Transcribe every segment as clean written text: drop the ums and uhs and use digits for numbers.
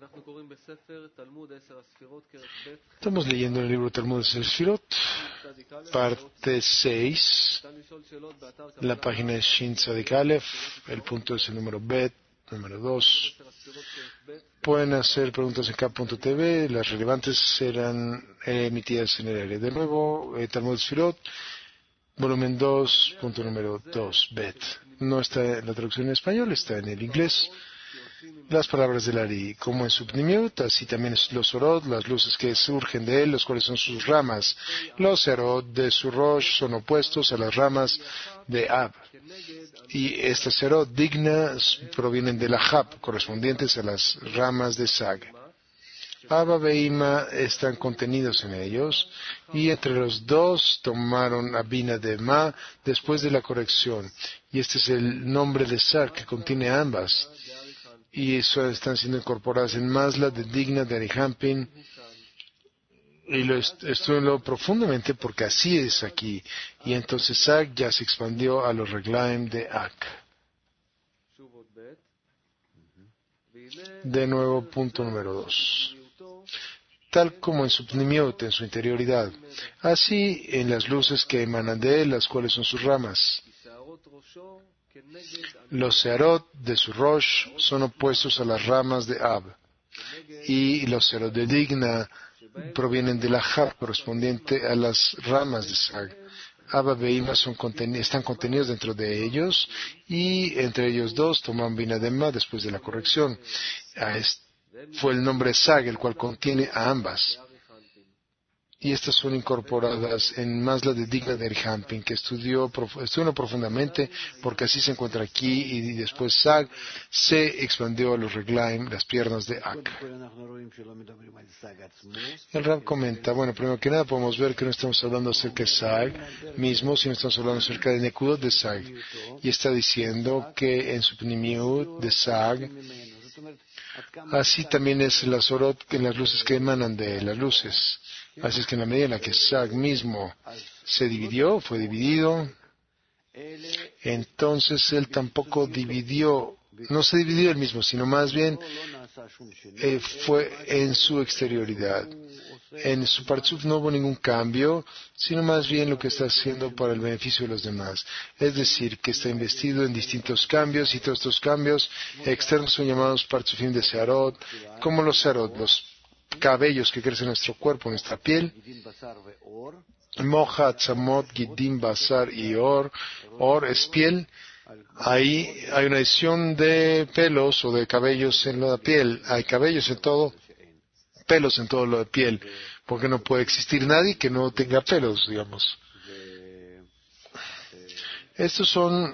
Estamos leyendo el libro Talmud de Sefirot, parte 6, la página es Shin Tzadik Aleph, el punto es el número Bet, número 2. Pueden hacer preguntas en K.tv, las relevantes serán emitidas en el aire. De nuevo, Talmud de Sefirot, volumen 2, punto número 2, Bet. No está en la traducción en español, está en el inglés. Las palabras del Ari, como en su Pnimiut, así también los Orot, las luces que surgen de él, los cuales son sus ramas. Los Erot de su Rosh son opuestos a las ramas de Ab. Y estas Erot dignas provienen de la Hab, correspondientes a las ramas de Sag. Abba e Ima están contenidos en ellos, y entre los dos tomaron a Bina de Ma después de la corrección. Y este es el nombre de Sag, que contiene ambas. Y eso están siendo incorporadas en Masla de Digna de Arihampin, y lo estudió profundamente porque así es aquí, y entonces Sag ya se expandió a los Reglaim de Ak. De nuevo, punto número 2. Tal como en su Pnimiut, en su interioridad, así en las luces que emanan de él, las cuales son sus ramas. Los Searot de su Rosh son opuestos a las ramas de Ab, y los Searot de Digna provienen de la Hab, correspondiente a las ramas de Sag. Abba e Ima están contenidos dentro de ellos, y entre ellos dos toman Bina de Ma después de la corrección. Fue el nombre Sag, el cual contiene a ambas. Y estas son incorporadas en Masla de Digna de Arihampin, que estudió profundamente, porque así se encuentra aquí, y después Sag se expandió a los Reglaim, las piernas de Ak. El Rab comenta, bueno, primero que nada podemos ver que no estamos hablando acerca de Sag mismo, sino estamos hablando acerca de Nekudot de Sag. Y está diciendo que en su Pnimiut de Sag, así también es las Orot, en las luces que emanan de las luces. Así es que en la medida en la que Sag mismo se dividió, fue dividido, entonces él tampoco dividió, no se dividió él mismo, sino más bien fue en su exterioridad. En su Partzuf no hubo ningún cambio, sino más bien lo que está haciendo para el beneficio de los demás. Es decir, que está investido en distintos cambios, y todos estos cambios externos son llamados Partzufim de Searot, como los Searot, los cabellos que crecen en nuestro cuerpo, en nuestra piel. Moja, Tzamot, Gidim, Basar y Or. Or es piel. Ahí hay una adición de pelos o de cabellos en la piel. Hay cabellos en todo, pelos en todo lo de piel, porque no puede existir nadie que no tenga pelos, digamos. Estos son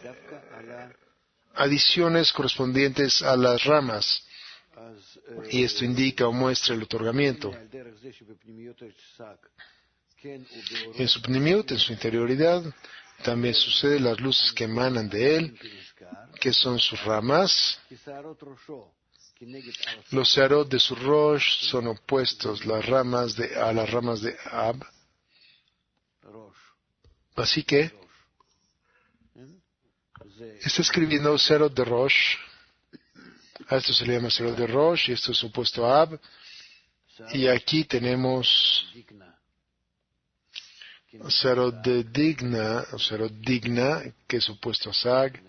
adiciones correspondientes a las ramas, y esto indica o muestra el otorgamiento. En su Pnimiut, en su interioridad, también sucede las luces que emanan de él, que son sus ramas. Los Searot de su Rosh son opuestos a las ramas de Ab. Así que está escribiendo Searot de Rosh. A esto se le llama Searot de Rosh, y esto es opuesto a Ab. Y aquí tenemos Searot de Digna, o Searot Digna, que es opuesto a Sag.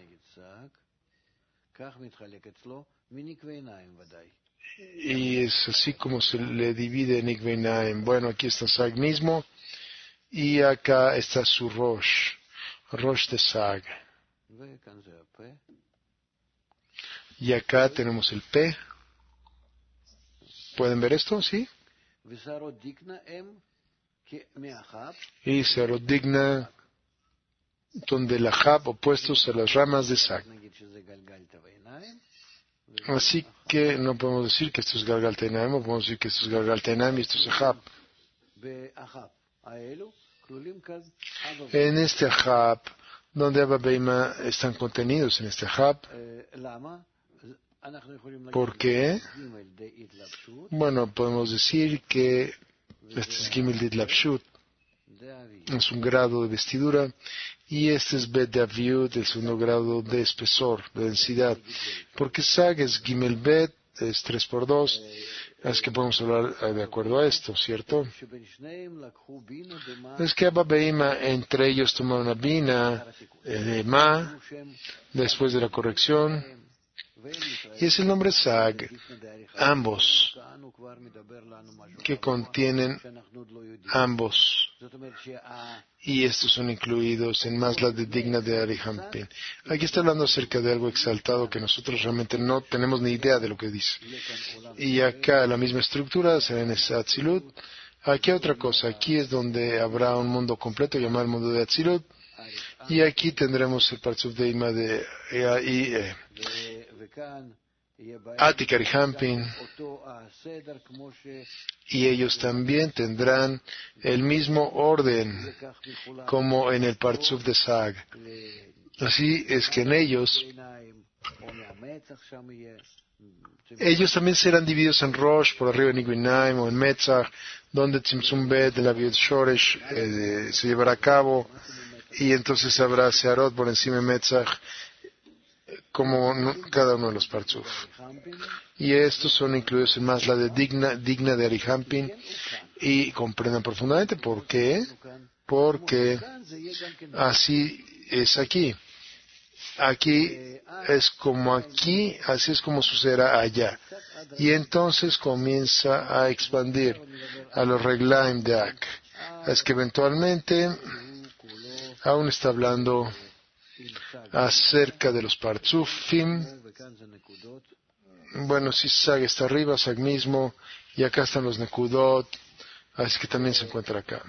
Y es así como se le divide en Nikvei Naim. Bueno, aquí está Sag mismo, y acá está su Rosh, Rosh de Sag. Y acá tenemos el P. ¿Pueden ver esto? ¿Sí? Y Searot Digna, donde la Hab, opuestos a las ramas de Sag. Así que no podemos decir que esto es Galgal Teinaim, o podemos decir que esto es Galgal Teinaim y esto es Ahab. En este Ahab, donde Abba e Ima están contenidos en este Ahab. ¿Por qué? Bueno, podemos decir que este es Gimel de Itlapshut, es un grado de vestidura, y este es Bet Daviut, el segundo grado de espesor, de densidad, porque Sag es Gimel Bet es 3 por 2. Es que podemos hablar de acuerdo a esto, ¿cierto? Es que Abba Beima, entre ellos tomaron una bina de Ma, después de la corrección, y es el nombre Sag, ambos, que contienen ambos. Y estos son incluidos en más la de digna de Arihampin. Aquí está hablando acerca de algo exaltado que nosotros realmente no tenemos ni idea de lo que dice. Y acá la misma estructura será en ese Atzilut. Aquí otra cosa, aquí es donde habrá un mundo completo llamado el mundo de Atzilut. Y aquí tendremos el Parzuf de Ima de Atik Arihampin. Y ellos también tendrán el mismo orden como en el Parzuf de Sag. Así es que en ellos también serán divididos en Rosh, por arriba en Iguinaim o en Metzach, donde Tzimtzum Bet de la Viud Shoresh se llevará a cabo, y entonces habrá Searot por encima de Metzach, como cada uno de los Parzuf. Y estos son incluidos en más la de digna de Arihampin, y comprendan profundamente por qué, porque así es aquí. Aquí es como aquí, así es como sucederá allá. Y entonces comienza a expandir a los Reglaim de Ak. Es que eventualmente aún está hablando acerca de los Parzufim. Bueno, si Sag está arriba, Sag mismo, y acá están los Nekudot, así que también se encuentra acá.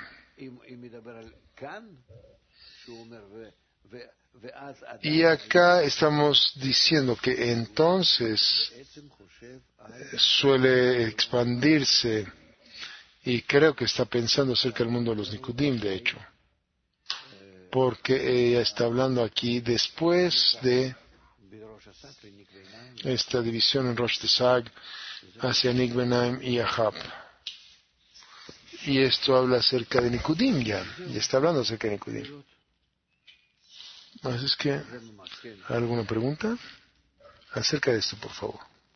Y acá estamos diciendo que entonces suele expandirse, y creo que está pensando acerca del mundo de los Nikudim, de hecho, porque ella está hablando aquí después de esta división en Rosh Tesag hacia Nikbenaim y Ahab. Y esto habla acerca de Nikudim ya está hablando acerca de Nikudim. Así es que, ¿alguna pregunta? Acerca de esto, por favor.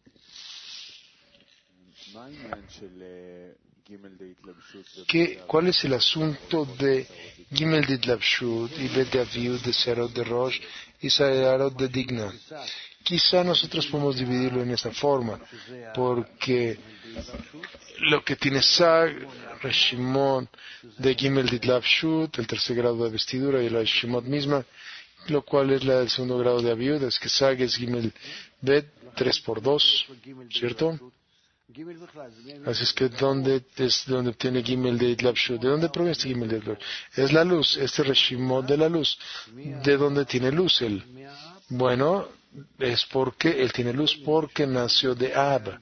¿Cuál es el asunto de Gimel de Itlabshut y Bet de Aviud de Searot de Rosh y Searot de Digna? Quizá nosotros podemos dividirlo en esta forma, porque lo que tiene Sag, Reshimon de Gimel de Itlabshut, el tercer grado de vestidura, y la Reshimot misma, lo cual es la del segundo grado de Aviud, es que Sag es Gimel Bet 3 por 2, ¿cierto? Así es que ¿dónde obtiene Gimel de Itlabshut? ¿De dónde proviene este Gimel de Itlabshut? Es la luz, este Reshimot de la luz. ¿De dónde tiene luz él? Bueno, es porque él tiene luz porque nació de Ab.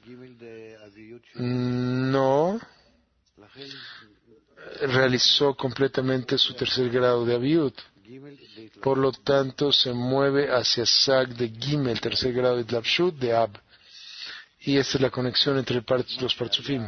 No realizó completamente su tercer grado de Aviud. Por lo tanto, se mueve hacia Sag de Gimel, tercer grado de Itlabshut, de Ab. Y esta es la conexión entre los Parzufim.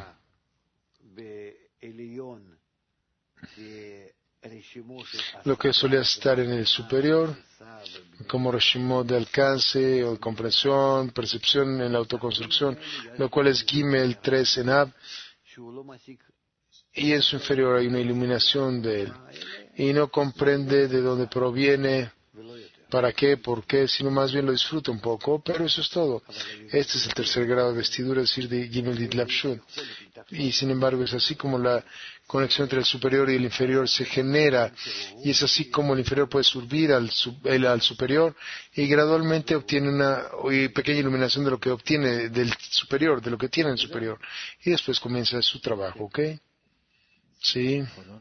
Lo que solía estar en el superior, como Reshimot de alcance o de comprensión, percepción en la autoconstrucción, lo cual es Gimel 3 en Ab, y en su inferior hay una iluminación de él, y no comprende de dónde proviene, para qué, por qué, sino más bien lo disfruta un poco, pero eso es todo. Este es el tercer grado de vestidura, es decir, de Gimel de Itlabshut. Y sin embargo es así como la conexión entre el superior y el inferior se genera, y es así como el inferior puede subir al superior, y gradualmente obtiene una pequeña iluminación de lo que obtiene del superior, de lo que tiene el superior, y después comienza su trabajo, ¿ok? Sí.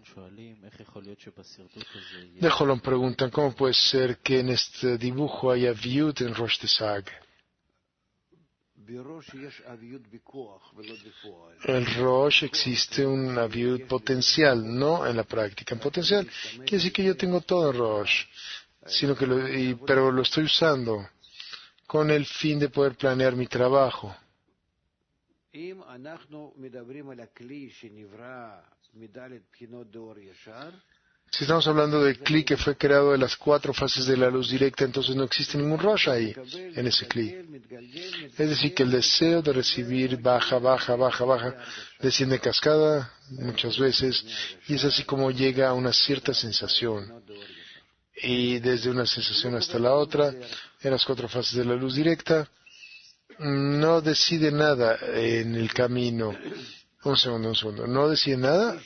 De Jolón preguntan, ¿cómo puede ser que en este dibujo haya Viud en Rosh Tesag? En Rosh existe un Aviud potencial, no en la práctica. En potencial quiere decir que yo tengo todo en Rosh, sino que pero lo estoy usando con el fin de poder planear mi trabajo. Si estamos hablando del Kli que fue creado de las 4 fases de la luz directa, entonces no existe ningún Rosh ahí, en ese Kli. Es decir, que el deseo de recibir baja, baja, baja, baja, desciende en cascada muchas veces, y es así como llega a una cierta sensación. Y desde una sensación hasta la otra, en las 4 fases de la luz directa, no decide nada en el camino. Un segundo. ¿No decide nada?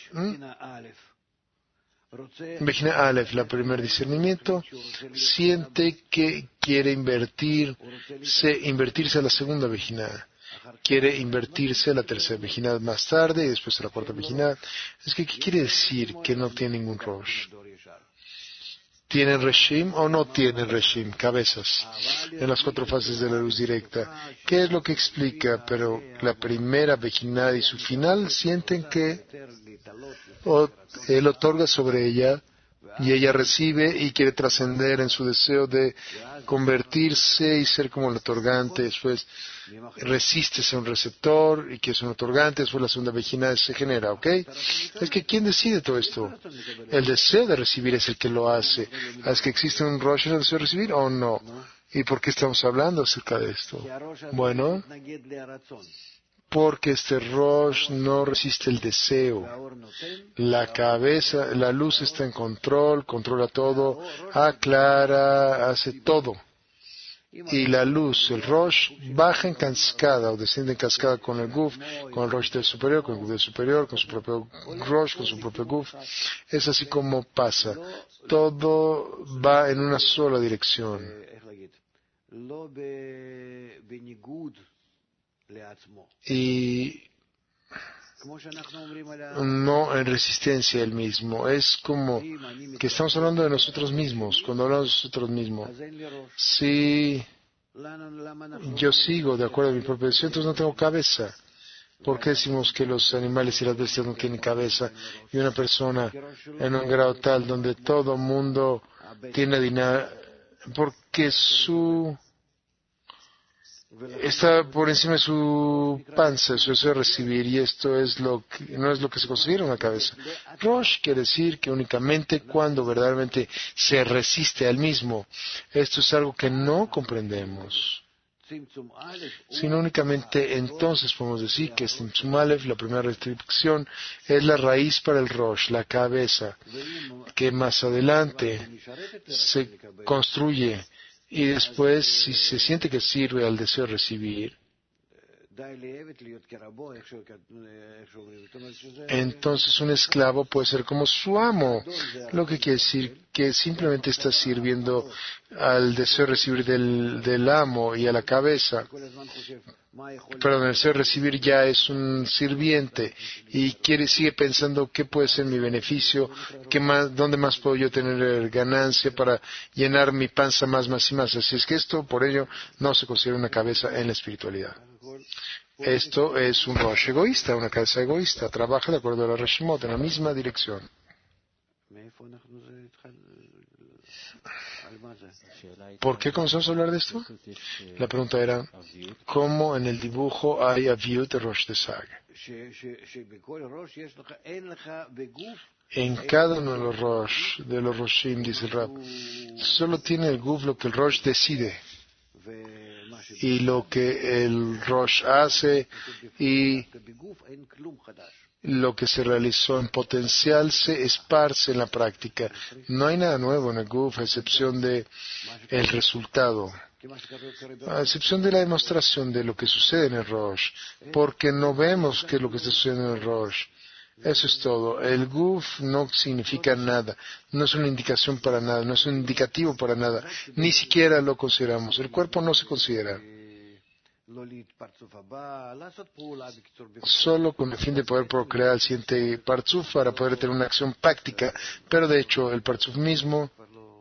Vejina Aleph, la primer discernimiento, siente que quiere invertirse a la segunda vejina. Quiere invertirse a la tercera vejina más tarde y después a la cuarta vejina. Es que, ¿qué quiere decir que no tiene ningún Rosh? ¿Tienen Reshim o no tienen Reshim? Cabezas. En las 4 fases de la luz directa. ¿Qué es lo que explica? Pero la primera vejina y su final sienten que él otorga sobre ella y ella recibe y quiere trascender en su deseo de convertirse y ser como el otorgante. Después resiste ser un receptor y que es un otorgante. Después la segunda vejina se genera, ¿ok? Es que ¿quién decide todo esto? El deseo de recibir es el que lo hace. ¿Es que existe un Rosh en el deseo de recibir o no? ¿Y por qué estamos hablando acerca de esto? Bueno, porque este Rosh no resiste el deseo. La cabeza, la luz está en control, controla todo, aclara, hace todo. Y la luz, el Rosh, baja en cascada o desciende en cascada con el Guf, con el Rosh del superior, con el Guf del superior, con su propio Rosh, con su propio Guf. Es así como pasa. Todo va en una sola dirección. Y no en resistencia al mismo. Es como que estamos hablando de nosotros mismos. Cuando hablamos de nosotros mismos, si yo sigo de acuerdo a mi propio deseo, entonces no tengo cabeza. ¿Por qué decimos que los animales y las bestias no tienen cabeza y una persona en un grado tal donde todo mundo tiene dinero? Porque está por encima de su panza, su deseo de recibir, y esto no es lo que se considera una cabeza. Rosh quiere decir que únicamente cuando verdaderamente se resiste al mismo. Esto es algo que no comprendemos. Sino únicamente entonces podemos decir que Tzimtzum Aleph, la primera restricción, es la raíz para el Rosh, la cabeza, que más adelante se construye. Y después, si se siente que sirve al deseo de recibir, entonces un esclavo puede ser como su amo, lo que quiere decir que simplemente está sirviendo al deseo de recibir del amo y a la cabeza. Perdón, el deseo de recibir ya es un sirviente y sigue pensando qué puede ser mi beneficio, dónde más puedo yo tener ganancia para llenar mi panza más y más. Así es que esto, por ello, no se considera una cabeza en la espiritualidad. Esto es un Rosh egoísta, una cabeza egoísta. Trabaja de acuerdo a la Reshimot, en la misma dirección. ¿Por qué comenzamos a hablar de esto? La pregunta era, ¿cómo en el dibujo hay Aviut de Rosh de Sag? En cada uno de los Roshim, dice el Rab, solo tiene el Guf lo que el Rosh decide. Y lo que el Rosh hace y lo que se realizó en potencial se esparce en la práctica. No hay nada nuevo en el Guf a excepción de el resultado, a excepción de la demostración de lo que sucede en el Rosh, porque no vemos qué es lo que está sucediendo en el Rosh. Eso es todo. El Guf no significa nada, no es una indicación para nada, no es un indicativo para nada, ni siquiera lo consideramos. El cuerpo no se considera. Solo con el fin de poder procrear el siguiente Partzuf para poder tener una acción práctica, pero de hecho el Partzuf mismo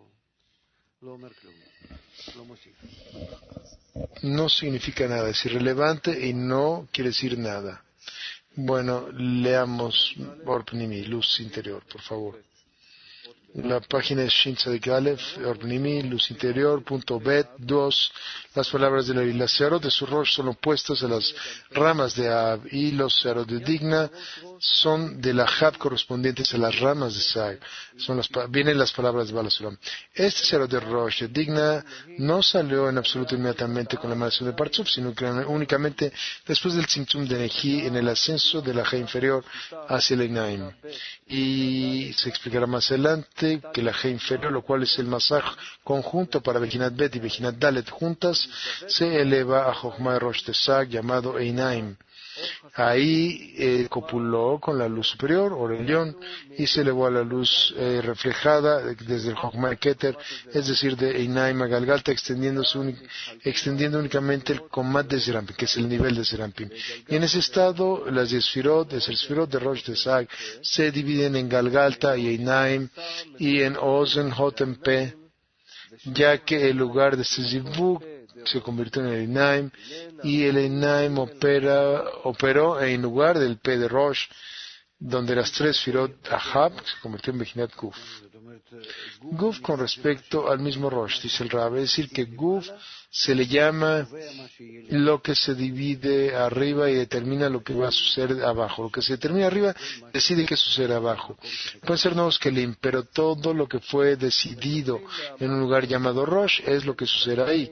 no significa nada, es irrelevante y no quiere decir nada. Bueno, leamos Orpnimi, luz interior, por favor. La página es Shin Tzadik Aleph, Orpnimi, luz interior, punto bet 2. Las palabras de las searot de su Rosh son opuestas a las ramas de Ab y los searot de Digna son de la Hab correspondientes a las ramas de Sag. Vienen las palabras de Baal HaSulam. Este Sefirot de Rosh, de Digna, no salió en absoluto inmediatamente con la emanación de Partzuf, sino que únicamente después del Tzimtzum de Neji, en el ascenso de la G inferior hacia el Einaim. Y se explicará más adelante que la G inferior, lo cual es el masaj conjunto para Bejinat Bet y Bejinat Dalet juntas, se eleva a Jochma Rosh de Sag, llamado Einaim. Ahí copuló con la luz superior, Orelión, y se elevó a la luz reflejada desde el Jochma Keter, es decir, de Einaim a Galgalta, extendiendo únicamente el Komat de Serampim, que es el nivel de Serampim. Y en ese estado, las 10 Sefirot, el Sefirot de Rosh de Sag, se dividen en Galgalta y Einaim, y en Ozen, Hotem, Pe, ya que el lugar de este Zivuk se convirtió en el Einaim, y el Einaim operó en lugar del P de Rosh, donde las 3 Sefirot Ahab se convirtió en Bejinat Guf. Guf con respecto al mismo Rosh, dice el Rab, es decir, que Guf se le llama lo que se divide arriba y determina lo que va a suceder abajo. Lo que se determina arriba decide qué sucede abajo. Puede ser nuevos Kelim, pero todo lo que fue decidido en un lugar llamado Rosh es lo que sucederá ahí.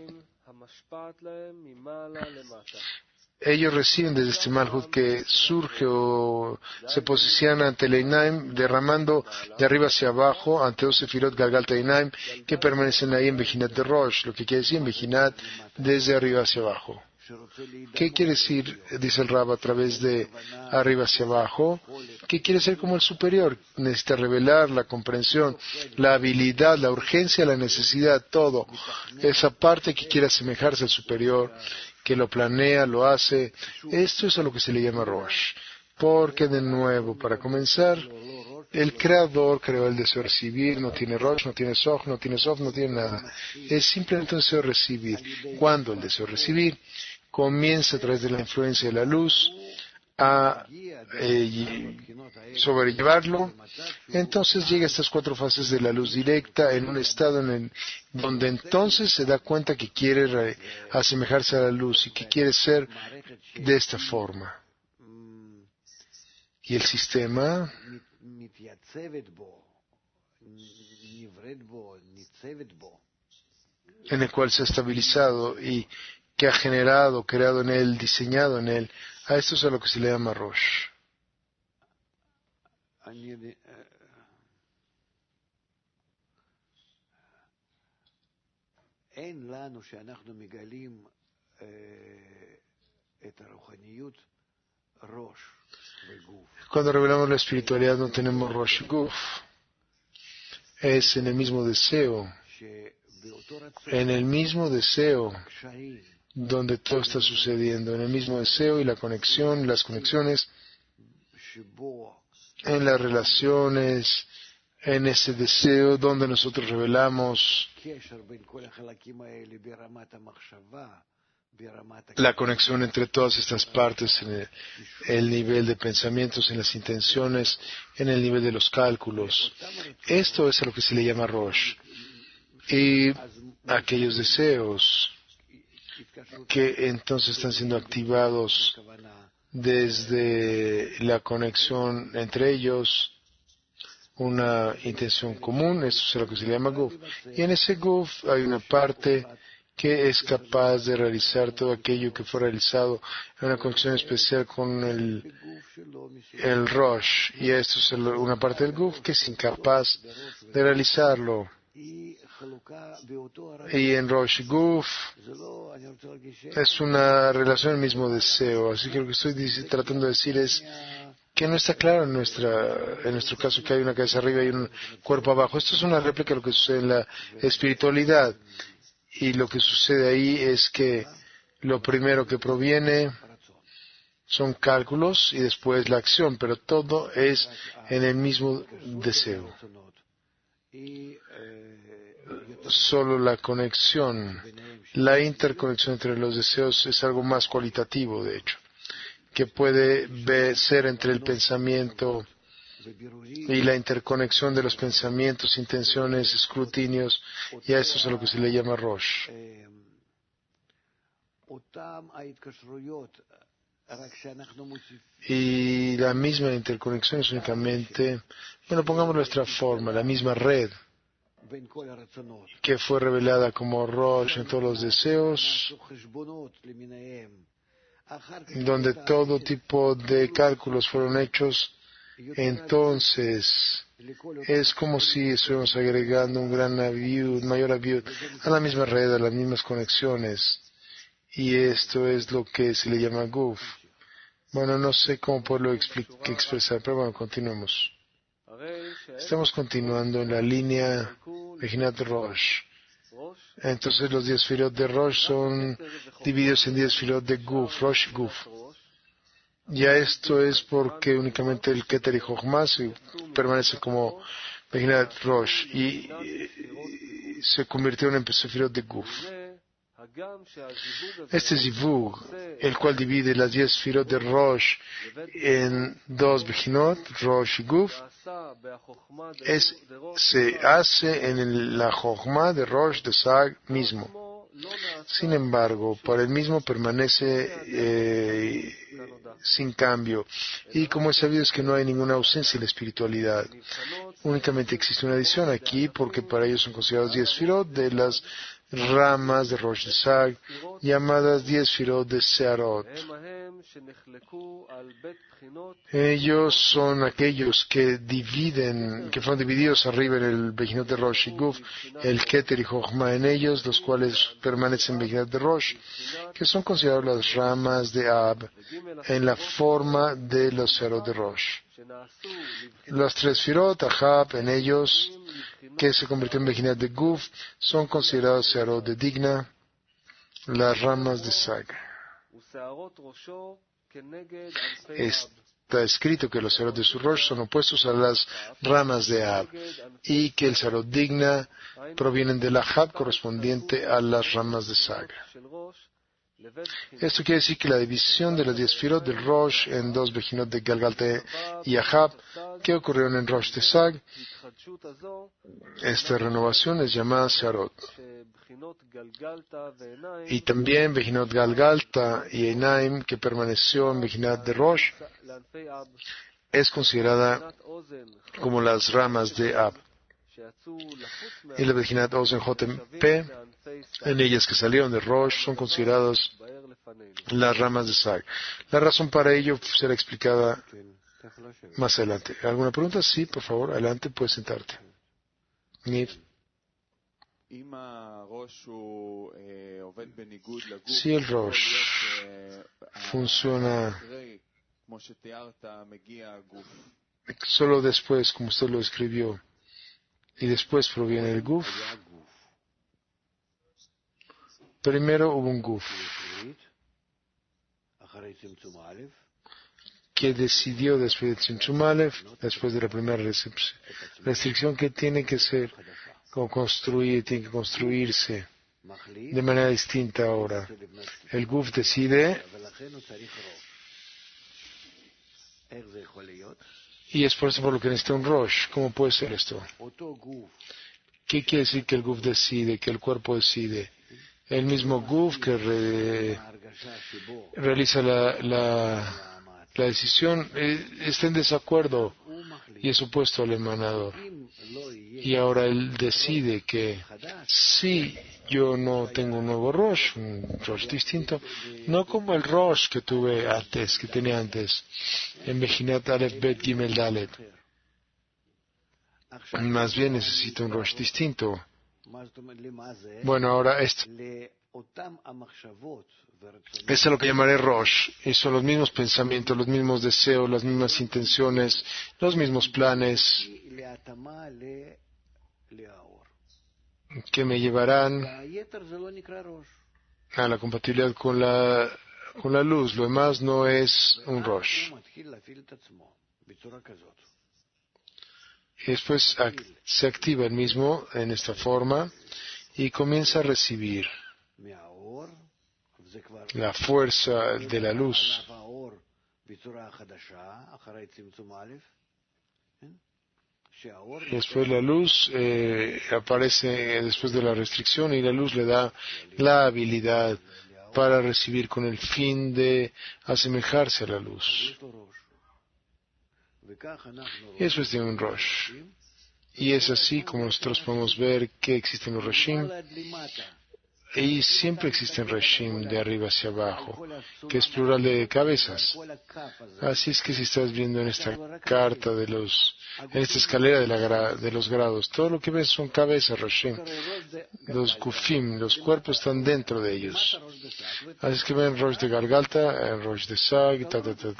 Ellos reciben desde este Malhut que surge o se posiciona ante el Einaim, derramando de arriba hacia abajo ante 2 Sefirot Galgalta e Einaim, que permanecen ahí en Bejinat de Rosh, lo que quiere decir en Bejinat desde arriba hacia abajo. ¿Qué quiere decir, dice el Rab, a través de arriba hacia abajo? ¿Qué quiere ser como el superior? Necesita revelar la comprensión, la habilidad, la urgencia, la necesidad, todo. Esa parte que quiere asemejarse al superior, que lo planea, lo hace. Esto es a lo que se le llama Rosh. Porque, de nuevo, para comenzar, el Creador creó el deseo de recibir, no tiene Rosh, no tiene Sof, no tiene Sof, no tiene nada. Es simplemente un deseo de recibir. ¿Cuándo el deseo de recibir? Comienza a través de la influencia de la luz a sobrellevarlo, entonces llega a estas 4 fases de la luz directa en un estado donde entonces se da cuenta que quiere asemejarse a la luz y que quiere ser de esta forma. Y el sistema en el cual se ha estabilizado y que ha generado, creado en él, diseñado en él, a esto es a lo que se le llama Rosh. Cuando revelamos la espiritualidad no tenemos Rosh y Guf. Es en el mismo deseo. En el mismo deseo donde todo está sucediendo, en el mismo deseo y la conexión, las conexiones, en las relaciones, en ese deseo donde nosotros revelamos la conexión entre todas estas partes, en el nivel de pensamientos, en las intenciones, en el nivel de los cálculos. Esto es a lo que se le llama Rosh. Y aquellos deseos que entonces están siendo activados desde la conexión entre ellos, una intención común, eso es lo que se le llama Guf. Y en ese Guf hay una parte que es capaz de realizar todo aquello que fue realizado en una conexión especial con el Rosh. Y esto es una parte del Guf que es incapaz de realizarlo. Y en Rosh Guf es una relación del mismo deseo. Así que lo que estoy tratando de decir es que no está claro en nuestro caso que hay una cabeza arriba y un cuerpo abajo. Esto es una réplica de lo que sucede en la espiritualidad. Y lo que sucede ahí es que lo primero que proviene son cálculos y después la acción, pero todo es en el mismo deseo. Solo la conexión, la interconexión entre los deseos es algo más cualitativo, de hecho, que puede ser entre el pensamiento y la interconexión de los pensamientos, intenciones, escrutinios, y a eso es a lo que se le llama Rosh. Y la misma interconexión es únicamente, bueno, pongamos nuestra forma, la misma red que fue revelada como Rosh en todos los deseos, donde todo tipo de cálculos fueron hechos. Entonces, es como si estuviéramos agregando un gran aviud, mayor aviud, a la misma red, a las mismas conexiones. Y esto es lo que se le llama Guf. Bueno, no sé cómo poderlo expresar, pero bueno, continuemos. Estamos continuando en la línea Bejinat Rosh. Entonces los 10 Sefirot de Rosh son divididos en 10 Sefirot de Guf, Rosh y Guf. Ya esto es porque únicamente el Keter y Jochma permanece como Bejinat Rosh y se convirtieron en Sefirot de Guf. Este zivug, el cual divide las 10 Sefirot de Rosh en dos Bejinot, Rosh y Guf, se hace en la Jochma de Rosh de Sag mismo. Sin embargo, para el mismo permanece sin cambio. Y como es sabido es que no hay ninguna ausencia en la espiritualidad. Únicamente existe una adición aquí porque para ellos son considerados 10 Sefirot de las ramas de Rosh de Sag, llamadas 10 Sefirot de Searot. Ellos son aquellos que fueron divididos arriba en el Bejinot de Rosh y Guf, el Keter y Jochma en ellos, los cuales permanecen en Bejinot de Rosh, que son considerados las ramas de Ab en la forma de los Searot de Rosh. Los 3 Sefirot, Ahab, en ellos, que se convirtió en Bejinot de Guf, son considerados Searot de Digna, las ramas de Sag. Está escrito que los Searot de su Rosh son opuestos a las ramas de Ab y que el Searot Digna provienen del Ahab correspondiente a las ramas de Sag. Esto quiere decir que la división de las 10 Sefirot del Rosh en dos Bejinot de Galgalta y Ahab que ocurrieron en Rosh de Sag, esta renovación es llamada Searot. Y también Bejinot Galgalta y Einaim, que permaneció en Bejinot de Rosh, es considerada como las ramas de Ab. Y la Bejinot Ozen Jotem P, en ellas que salieron de Rosh, son considerados las ramas de Sag. La razón para ello será explicada más adelante. ¿Alguna pregunta? Sí, por favor, adelante, puedes sentarte. Niv. Si el Rosh funciona solo después, como usted lo escribió, y después proviene el Guf, primero hubo un Guf que decidió después del Tzimtzum Aleph, después de la primera restricción, que tiene que ser como construir, tiene que construirse de manera distinta ahora. El Guf decide y es por eso por lo que necesita un Rosh. ¿Cómo puede ser esto? ¿Qué quiere decir que el Guf decide, que el cuerpo decide? El mismo Guf que realiza la decisión está en desacuerdo y es opuesto al emanador. Y ahora él decide que si yo no tengo un nuevo Rosh, un Rosh distinto, no como el Rosh que tuve antes, que tenía antes, en Bejinat Aleph Bet Gimel Dalet. Más bien necesito un Rosh distinto. Bueno, ahora esto es lo que llamaré Rosh, y son los mismos pensamientos, los mismos deseos, las mismas intenciones, los mismos planes que me llevarán a la compatibilidad con la luz. Lo demás no es un Rosh. Y después se activa el mismo en esta forma y comienza a recibir la fuerza de la luz. Y después la luz aparece después de la restricción y la luz le da la habilidad para recibir con el fin de asemejarse a la luz. Y eso es de un Rosh. Y es así como nosotros podemos ver que existen los Roshim. Y siempre existen Roshim de arriba hacia abajo, que es plural de cabezas. Así es que si estás viendo en esta carta en esta escalera de los grados, todo lo que ves son cabezas Roshim. Los Kufim, los cuerpos están dentro de ellos. Así es que ven Rosh de Gargalta, Rosh de Sag,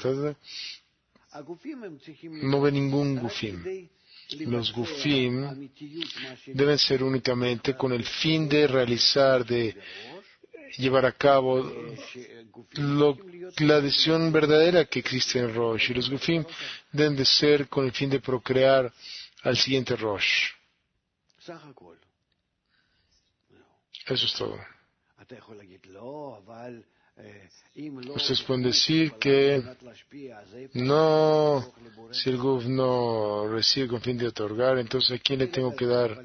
No ve ningún Gufim. Los Gufim deben ser únicamente con el fin de realizar, de llevar a cabo la decisión verdadera que existe en Rosh. Y los Gufim deben de ser con el fin de procrear al siguiente Rosh. Eso es todo. Ustedes pueden decir que no, si el Guf no recibe con fin de otorgar, entonces ¿a quién le tengo que dar?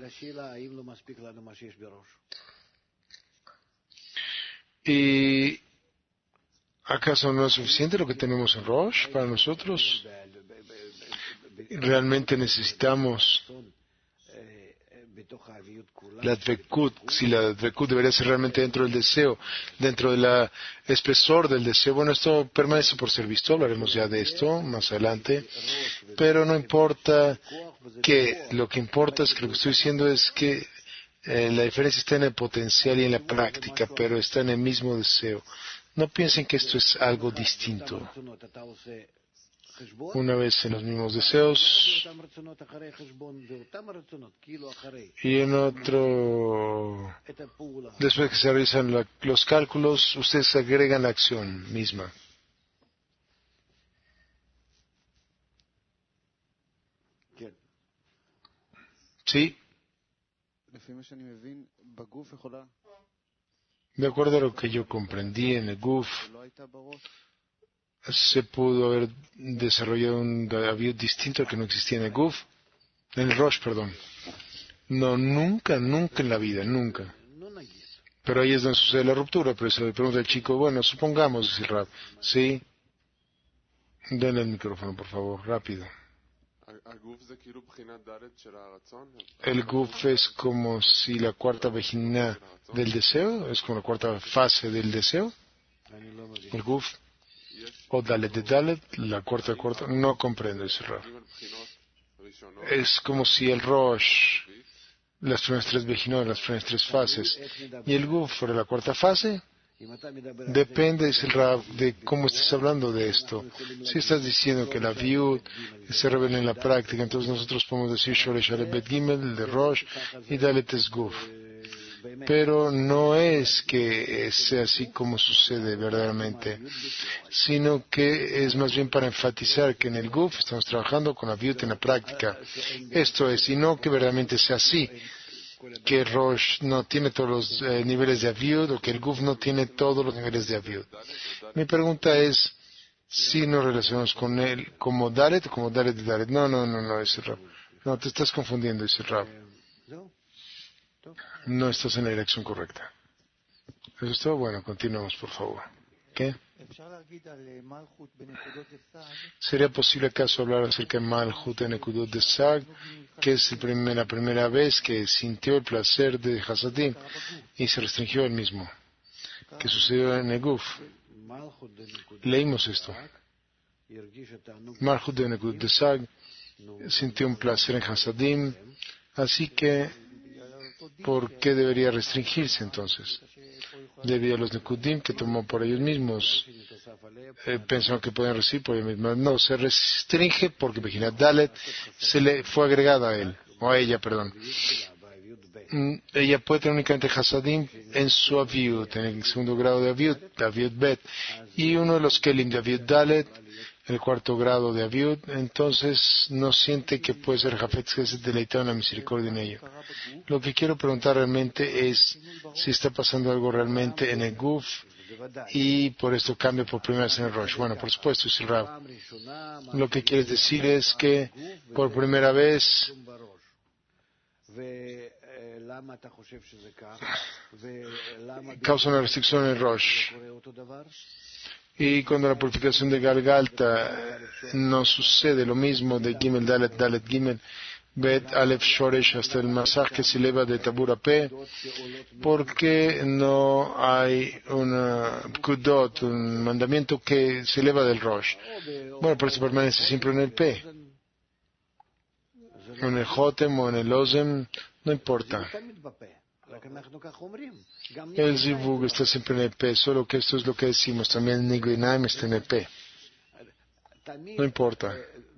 ¿Y acaso no es suficiente lo que tenemos en Rosh para nosotros? ¿Realmente necesitamos la Dvekut? Si la Dvekut debería ser realmente dentro del deseo, dentro del espesor del deseo, bueno, esto permanece por ser visto, hablaremos ya de esto más adelante, pero no importa que, lo que importa es que lo que estoy diciendo es que la diferencia está en el potencial y en la práctica, pero está en el mismo deseo. No piensen que esto es algo distinto. Una vez en los mismos deseos y en otro, después que se realizan los cálculos, ustedes agregan la acción misma. ¿Sí? De acuerdo a lo que yo comprendí en el Guf, se pudo haber desarrollado un David distinto al que no existía en el Guf, en el Rosh, perdón. No, nunca en la vida, nunca. Pero ahí es donde sucede la ruptura, pero se le pregunta al chico, bueno, supongamos, dice el Rab, ¿sí? Denle el micrófono, por favor, rápido. El Guf es como si la cuarta vagina del deseo, es como la cuarta fase del deseo. El Guf. O Dalet de Dalet, la cuarta, no comprendo ese Rab. Es como si el Rosh, las primeras tres Vejinot, las primeras tres fases, y el Guf fuera la cuarta fase. Depende, dice el Rab, de cómo estés hablando de esto. Si estás diciendo que la Viud se revela en la práctica, entonces nosotros podemos decir Shoresh Aleph Bet Gimel de Rosh y Dalet es Guf. Pero no es que sea así como sucede verdaderamente, sino que es más bien para enfatizar que en el Guf estamos trabajando con la Viud en la práctica. Esto es, y no que verdaderamente sea así, que Rosh no tiene todos los niveles de Aviud o que el Guf no tiene todos los niveles de Aviud. Mi pregunta es si nos relacionamos con él como Dalet o como Dalet de Dalet. No, dice Rab. No, te estás confundiendo, dice Rab. No estás en la dirección correcta. ¿Eso es todo? Bueno, continuamos, por favor. ¿Qué? ¿Sería posible acaso hablar acerca de Malhut en Nekudot de Sag, que es la primera vez que sintió el placer de Hasadim y se restringió él mismo? ¿Qué sucedió en el Guf? Leímos esto. Malhut de Nekudot de Sag sintió un placer en Hasadim, así que ¿por qué debería restringirse entonces? Debido a los Nekudim que tomó por ellos mismos, pensaron que pueden recibir por ellos mismos. No, se restringe porque Bejinat Dalet se le fue agregada a él, o a ella, perdón. Ella puede tener únicamente Hasadim en su Aviud, en el segundo grado de Aviud, Aviud Bet, y uno de los Kelim de Aviud Dalet, el cuarto grado de Aviud, entonces no siente que puede ser Jafetz Gesed deleitado en la misericordia en ello. Lo que quiero preguntar realmente es si está pasando algo realmente en el Guf y por esto cambia por primera vez en el Rosh. Bueno, por supuesto, es el Rab. Lo que quieres decir es que por primera vez causa una restricción en Rosh. Y cuando la purificación de Galgalta no sucede lo mismo de Gimel Dalet Dalet Gimel Bet Aleph Shoresh hasta el Masaj que se eleva de Tabura P, porque no hay una Kudot, un mandamiento que se eleva del Rosh. Bueno, por eso permanece siempre en el P. En el Jotem o en el Ozem, no importa. El Zivug está siempre en el P, solo que esto es lo que decimos. También Niguinaim está en el P. No importa.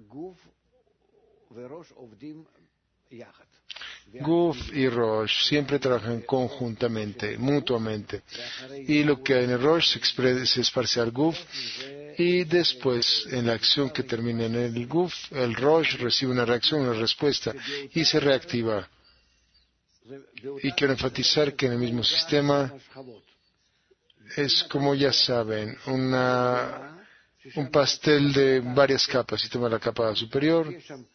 Guf y Rosh siempre trabajan conjuntamente, mutuamente. Y lo que hay en el Rosh se esparce al Guf. Y después, en la acción que termina en el Guf, el Rosh recibe una reacción, una respuesta, y se reactiva. Y quiero enfatizar que en el mismo sistema es, como ya saben, un pastel de varias capas. Si toma la capa superior,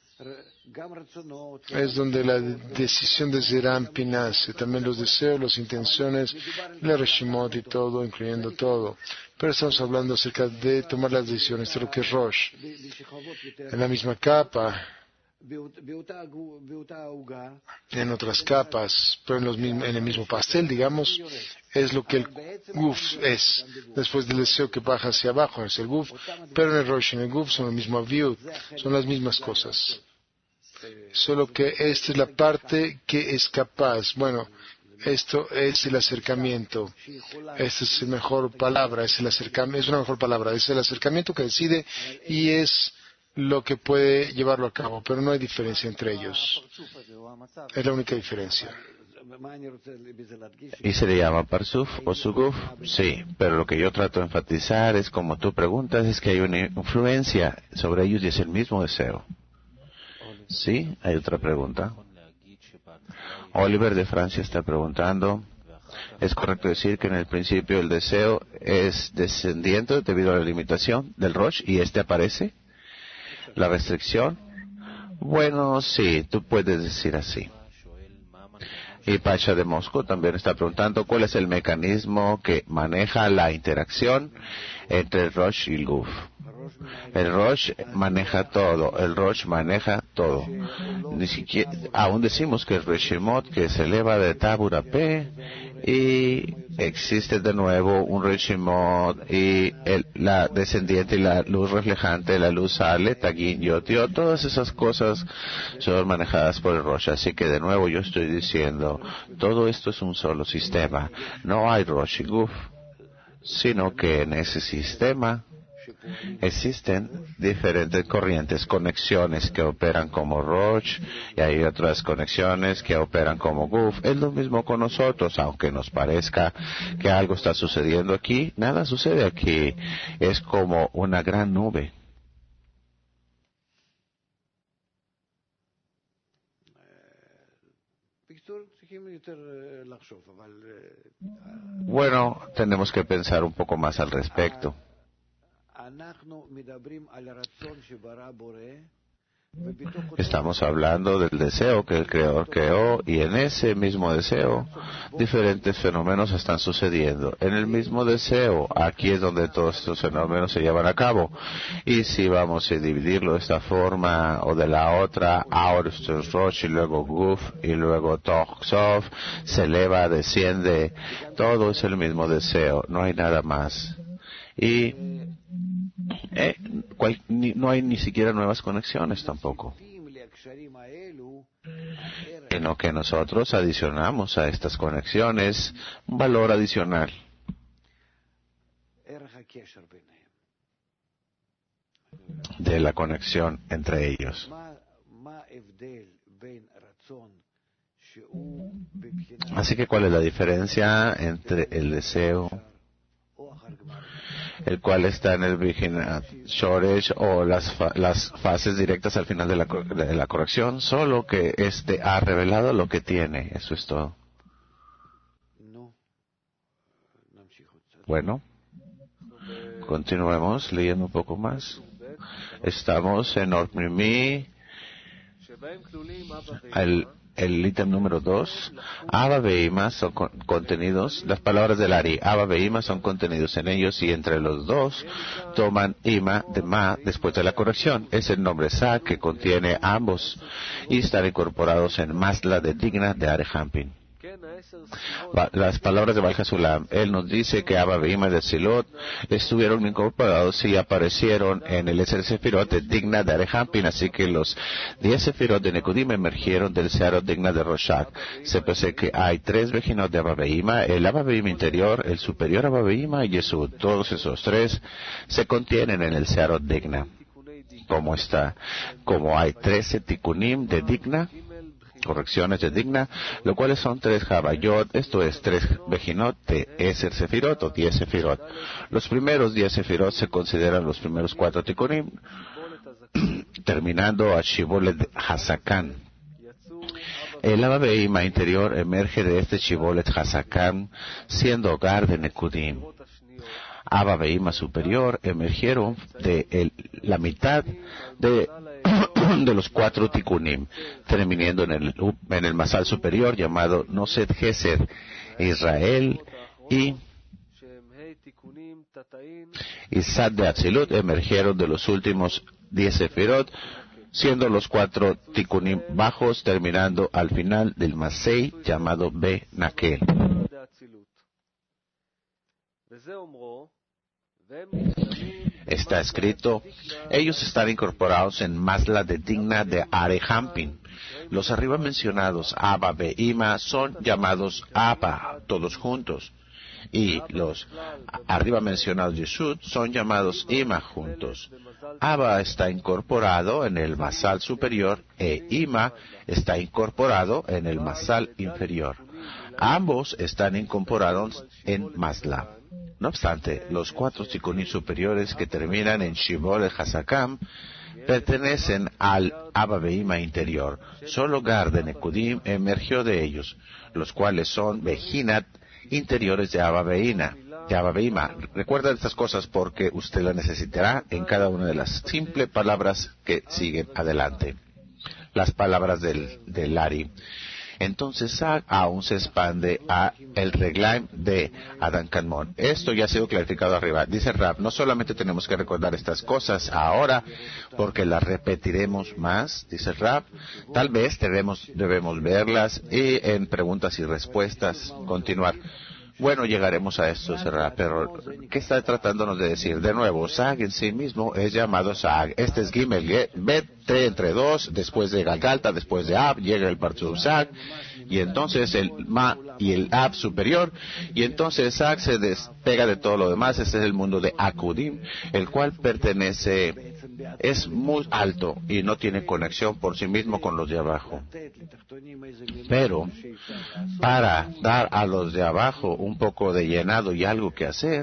es donde la decisión de Zerampi nace. También los deseos, las intenciones, la Reshimot y todo, incluyendo todo. Pero estamos hablando acerca de tomar las decisiones, de lo que es Rosh. En la misma capa, en otras capas, pero en el mismo pastel, digamos, es lo que el Guf es. Después del deseo que baja hacia abajo, es el Guf, pero en el Rosh y en el Guf son el mismo Aviut, son las mismas cosas. Solo que esta es la parte que es capaz. Bueno, esto es el acercamiento. Esta es la mejor palabra, es una mejor palabra. Es el acercamiento que decide y es lo que puede llevarlo a cabo, pero no hay diferencia entre ellos. Es la única diferencia. ¿Y se le llama Parsuf o Suguf? Sí, pero lo que yo trato de enfatizar es, como tú preguntas, es que hay una influencia sobre ellos y es el mismo deseo. Sí, hay otra pregunta. Oliver de Francia está preguntando, ¿es correcto decir que en el principio el deseo es descendiente debido a la limitación del Rosh y este aparece? ¿La restricción? Bueno, sí, tú puedes decir así. Y Pacha de Moscú también está preguntando cuál es el mecanismo que maneja la interacción entre el Rosh y el Guf. El Rosh maneja todo, Ni siquiera, aún decimos que el Reshimot que se eleva de Tabura P y existe de nuevo un Reshimot y la descendiente y la luz reflejante, la luz sale, Tagin, Yotio, todas esas cosas son manejadas por el Rosh. Así que de nuevo yo estoy diciendo, todo esto es un solo sistema. No hay Rosh y Guf, sino que en ese sistema existen diferentes corrientes, conexiones que operan como Rosh y hay otras conexiones que operan como Guf. Es lo mismo con nosotros, aunque nos parezca que algo está sucediendo aquí, nada sucede aquí. Es como una gran nube. Bueno, tenemos que pensar un poco más al respecto. Estamos hablando del deseo que el Creador creó y en ese mismo deseo diferentes fenómenos están sucediendo. En el mismo deseo, aquí es donde todos estos fenómenos se llevan a cabo. Y si vamos a dividirlo de esta forma o de la otra, ahora esto es Rosh y luego Guf y luego Toch Sof, se eleva, desciende, todo es el mismo deseo, no hay nada más. Y no hay ni siquiera nuevas conexiones tampoco, sino que nosotros adicionamos a estas conexiones un valor adicional. De la conexión entre ellos. Así que, ¿cuál es la diferencia entre el deseo, el cual está en el Virginat Shoresh o las fases directas al final de la corrección? Solo que este ha revelado lo que tiene, eso es todo. Bueno, continuemos leyendo un poco más. Estamos en Orpnimi, el ítem número 2, Abba Veima son contenidos, las palabras del Ari, Abba Veima son contenidos en ellos y entre los dos toman Ima de Ma después de la corrección. Es el nombre Sa que contiene ambos y están incorporados en Masla de Digna de Arehampin. Las palabras de Baal Hasulam, él nos dice que Abba Veima de Silot estuvieron incorporados y aparecieron en el Eser Sefirot de Digna de Arehampin, así que los 10 Sefirot de Nekudim emergieron del Searot Digna de Roshak. Se parece que hay 3 Bejinot de Abba Veima, el Abba Veima interior, el superior Abba Veima y Yesud. Todos esos 3 se contienen en el Searot Digna. Como hay 13 Tikunim de Digna, correcciones de Digna, lo cuales son 3 Jabayot, esto es 3 Bejinot de Eser Sefirot o 10 Sefirot. Los primeros 10 Sefirot se consideran los primeros 4 Tikunim, terminando a Shibolet Hasakan. El Abba Veima interior emerge de este Shibolet Hasakan, siendo hogar de Nekudim. Abba Veima superior emergieron de la mitad de los 4 Tikunim, terminando en el Masal superior llamado Noset Gesed, Israel y Sad de Atzilut emergieron de los últimos 10 Sefirot, siendo los 4 Tikunim bajos, terminando al final del Masei llamado Be Nakel. Está escrito, ellos están incorporados en Masla de Digna de Arehampin. Los arriba mencionados Abba Veima son llamados Abba, todos juntos. Y los arriba mencionados Yesud son llamados Ima juntos. Abba está incorporado en el Masal superior e Ima está incorporado en el Masal inferior. Ambos están incorporados en Masla. No obstante, los 4 Tikunim superiores que terminan en Shibol el Hasakam pertenecen al Abba Veima interior. Solo Gar de Nekudim emergió de ellos, los cuales son Bejinat interiores de Abba Veima. Recuerda estas cosas porque usted las necesitará en cada una de las simples palabras que siguen adelante. Las palabras del Ari. Entonces Sag aún se expande a el Reglaim de Adán Kanmon. Esto ya ha sido clarificado arriba. Dice Rab, no solamente tenemos que recordar estas cosas ahora, porque las repetiremos más, dice Rab. Tal vez debemos verlas y en preguntas y respuestas continuar. Bueno, llegaremos a esto, Rab, pero ¿qué está tratándonos de decir? De nuevo, Sag en sí mismo es llamado Sag. Este es Gimel, Bet entre 2, después de Galgalta, después de Ab, llega el Partzuf Sag, y entonces el Ma y el Ab superior, y entonces Sag se despega de todo lo demás. Este es el mundo de Akudim, el cual es muy alto y no tiene conexión por sí mismo con los de abajo. Pero para dar a los de abajo un poco de llenado y algo que hacer,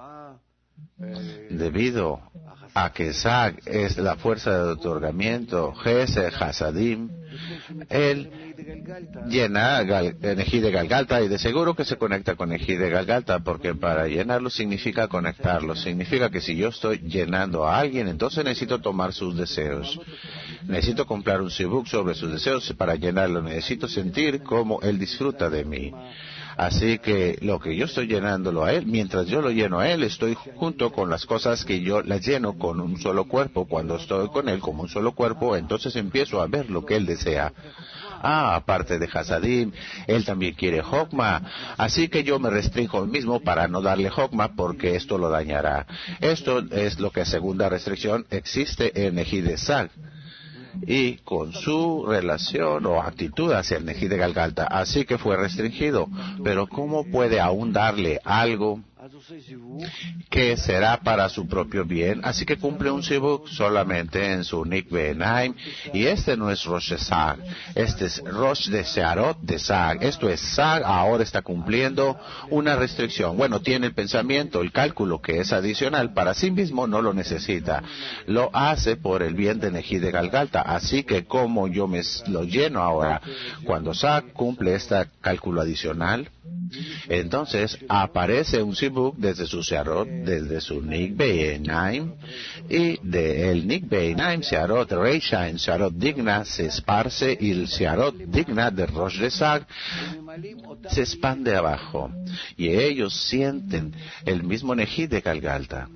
debido a que Sag es la fuerza de otorgamiento, Gesed, Hasadim, él llena Neji de Galgalta y de seguro que se conecta con Neji de Galgalta, porque para llenarlo significa conectarlo. Significa que si yo estoy llenando a alguien, entonces necesito tomar sus deseos. Necesito comprar un sibuk sobre sus deseos para llenarlo. Necesito sentir cómo él disfruta de mí. Así que lo que yo estoy llenándolo a él, mientras yo lo lleno a él, estoy junto con las cosas que yo las lleno con un solo cuerpo. Cuando estoy con él como un solo cuerpo, entonces empiezo a ver lo que él desea. Aparte de Hasadim, él también quiere Hokma, así que yo me restringo al mismo para no darle Hokma porque esto lo dañará. Esto es lo que segunda restricción existe en Neji de Sag y con su relación o actitud hacia el Neji de Galgalta, así que fue restringido. Pero ¿cómo puede aún darle algo que será para su propio bien? Así que cumple un sibuk solamente en su Nikve Enaim, y este no es Rosh de Sag, este es Rosh de Searot de Sag. Esto es Sag, ahora está cumpliendo una restricción. Bueno, tiene el pensamiento, el cálculo que es adicional, para sí mismo no lo necesita, lo hace por el bien de Neji de Galgalta. Así que como yo me lo lleno ahora, cuando Sag cumple este cálculo adicional, Entonces aparece un Sibuk desde su Searot, desde su Nikbeinaim, y del Nikbeinaim, Searot Reisha, en Searot Digna, se esparce, y el Searot Digna de Rosh de Sag se expande abajo, y ellos sienten el mismo Neji de Galgalta.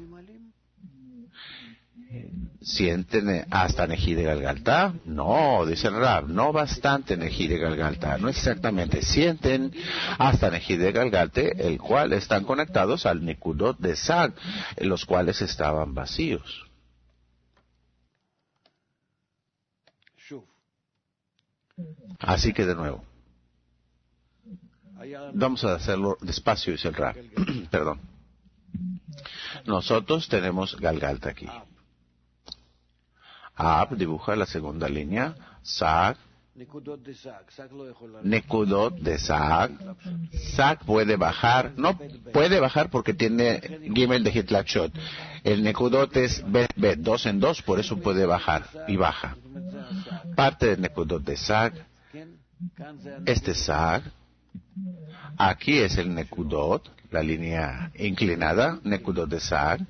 ¿Sienten hasta Neji de Galgalta? No, dice el Rab, no bastante Neji de Galgalta, no exactamente. Sienten hasta Neji de Galgalta, el cual están conectados al Nekudot de Sag, los cuales estaban vacíos. Así que de nuevo, vamos a hacerlo despacio, dice el Rab. Perdón. Nosotros tenemos Galgalta aquí. Ab dibuja la segunda línea, Sag, Nekudot de Sag. Sag puede bajar, no puede bajar porque tiene Gimel de Hitlachot. El Nekudot es Bet, 2 en 2, por eso puede bajar, y baja. Parte del Nekudot de Sag, este Sag, aquí es el Nekudot, la línea inclinada, Nekudot de Sag.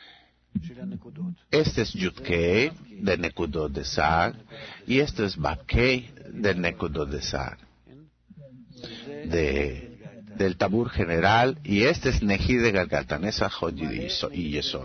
Este es Yudkei del Nekudot de Sag, y este es Babkei del Nekudot de Sag, del Tabur general, y este es Neji de Galgalta, Nesachot y Yesod.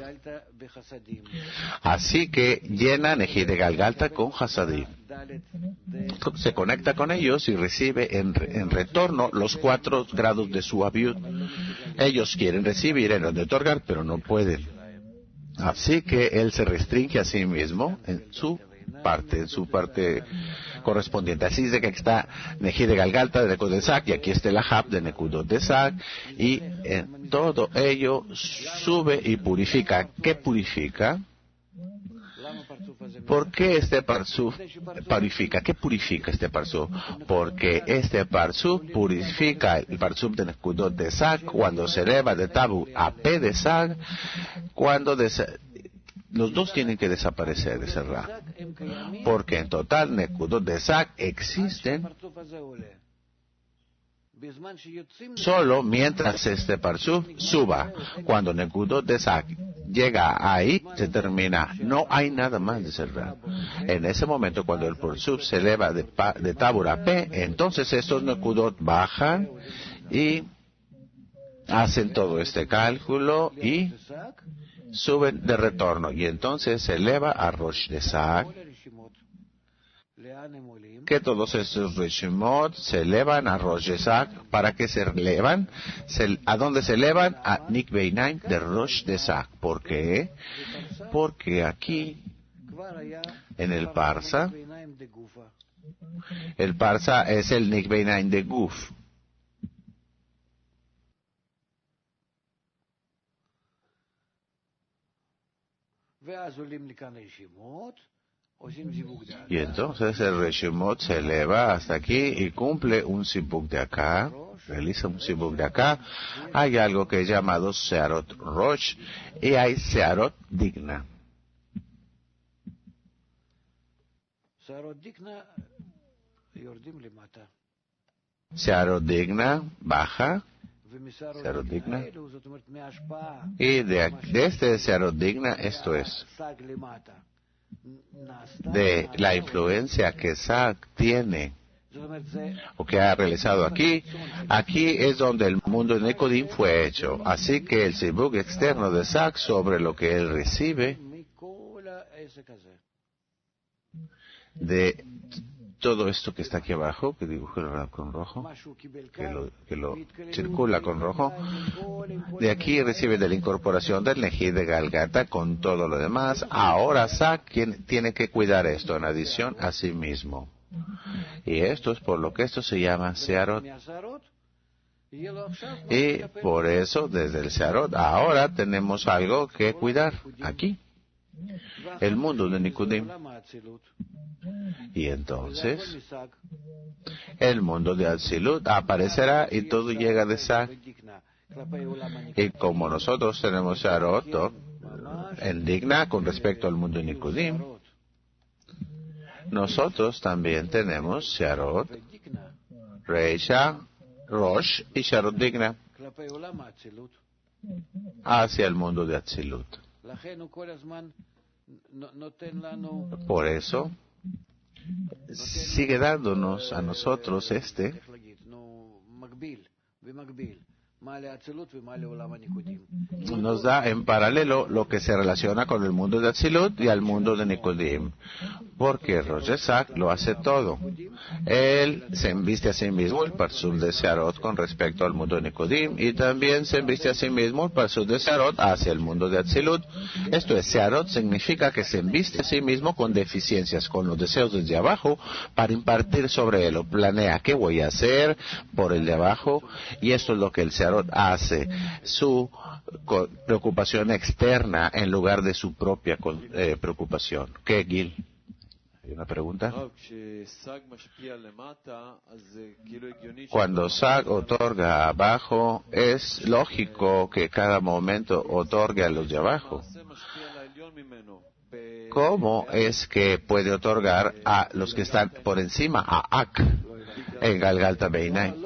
Así que llena Neji de Galgalta con Hasadim. Se conecta con ellos y recibe en retorno los 4 grados de su abiud. Ellos quieren recibir el de otorgar, pero no pueden. Así que él se restringe a sí mismo en su parte correspondiente. Así es de que aquí está Neji de Galgalta de Nekudot de Sag, y aquí está el Ahab de Nekudot de Sag, y en todo ello sube y purifica. ¿Qué purifica? ¿Por qué este parsuf purifica? ¿Qué purifica este parsuf? Porque este parsuf purifica el parsuf de Nekudot de Sag cuando se eleva de Tabu a P de Sag, cuando los dos tienen que desaparecer de Serra. Porque en total Nekudot de Sag existen solo mientras este parsuf suba. Cuando Nekudot de Sag llega ahí, se termina. No hay nada más de Serra. En ese momento, cuando el parsuf se eleva de Tabur a P, entonces estos Nekudot bajan y hacen todo este cálculo y suben de retorno. Y entonces se eleva a Rosh de Sag, que todos estos Reshimot se elevan a Rosh de Sag. ¿Para qué se elevan? ¿A dónde se elevan? A Nikbeinaim de Rosh de Sag. ¿Por qué? Porque aquí, en el Parsa es el Nikbeinaim de Guf. Y entonces el Reshimot se eleva hasta aquí y cumple un Sibuk de acá, realiza un Sibuk de acá. Hay algo que es llamado Searot Rosh y hay Searot Digna. Searot Digna baja. Searot Digna. Y de este Searot Digna, esto es de la influencia que Sag tiene o que ha realizado aquí es donde el mundo de Nekodim fue hecho. Así que el Sibuk externo de Sag sobre lo que él recibe de todo esto que está aquí abajo, que dibujo el Rab con rojo, que lo circula con rojo, de aquí recibe de la incorporación del Neji de Galgalta con todo lo demás. Ahora Sag tiene que cuidar esto en adición a sí mismo. Y esto es por lo que esto se llama Searot. Y por eso, desde el Searot, ahora tenemos algo que cuidar aquí. El mundo de Nikudim. Y entonces el mundo de Atzilut aparecerá y todo llega de Sag. Y como nosotros tenemos Searot en Digna con respecto al mundo de Nikudim, nosotros también tenemos Searot Reisha Rosh y Sharot digna hacia el mundo de Atzilut. Por eso, sigue dándonos a nosotros nos da en paralelo lo que se relaciona con el mundo de Atzilut y al mundo de Nikodim, porque Rosh Hashanah lo hace todo. Él se embiste a sí mismo el Parsum de Searot con respecto al mundo de Nikodim, y también se embiste a sí mismo el Parsum de Searot hacia el mundo de Atzilut. Esto es, Searot significa que se embiste a sí mismo con deficiencias, con los deseos desde abajo, para impartir sobre él, o planea qué voy a hacer por el de abajo, y esto es lo que el Searot hace, su preocupación externa en lugar de su propia preocupación. ¿Qué, Gil? ¿Hay una pregunta? Cuando Sag otorga abajo, es lógico que cada momento otorgue a los de abajo. ¿Cómo es que puede otorgar a los que están por encima, a Ak, en Galgalta Beinai?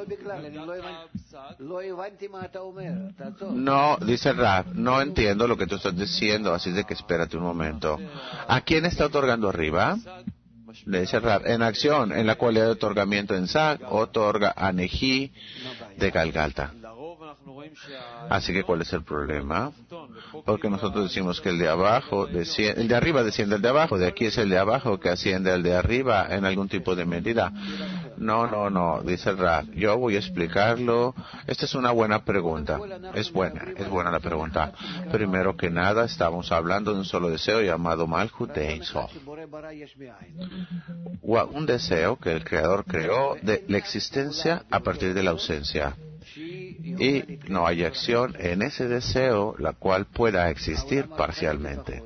No, dice Rab, no entiendo lo que tú estás diciendo, así de que espérate un momento. ¿A quién está otorgando arriba? Le dice Rab, en acción, en la cualidad de otorgamiento en Sag, otorga a Neji de Galgalta. Así que, ¿cuál es el problema? Porque nosotros decimos que el de abajo desciende, el de arriba desciende al de abajo, de aquí es el de abajo que asciende al de arriba en algún tipo de medida. No, dice el Rab. Yo voy a explicarlo. Esta es una buena pregunta. Es buena la pregunta. Primero que nada, estamos hablando de un solo deseo llamado Malchut de Ein Sof. Un deseo que el Creador creó de la existencia a partir de la ausencia. Y no hay acción en ese deseo la cual pueda existir parcialmente.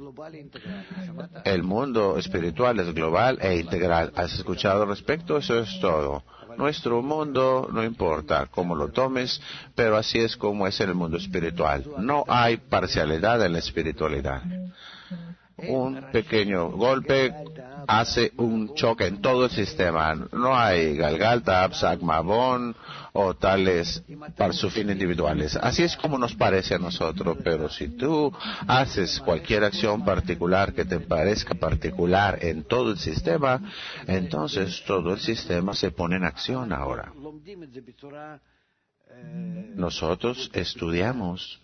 El mundo espiritual es global e integral. ¿Has escuchado al respecto? Eso es todo. Nuestro mundo, no importa cómo lo tomes, pero así es como es en el mundo espiritual. No hay parcialidad en la espiritualidad. Un pequeño golpe hace un choque en todo el sistema. No hay Galgalta, Absag, Mabón o tales parsufim individuales. Así es como nos parece a nosotros, pero si tú haces cualquier acción particular que te parezca particular en todo el sistema, entonces todo el sistema se pone en acción ahora. Nosotros estudiamos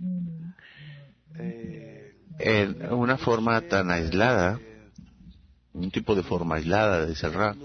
en una forma tan aislada, un tipo de forma aislada, dice el Rab,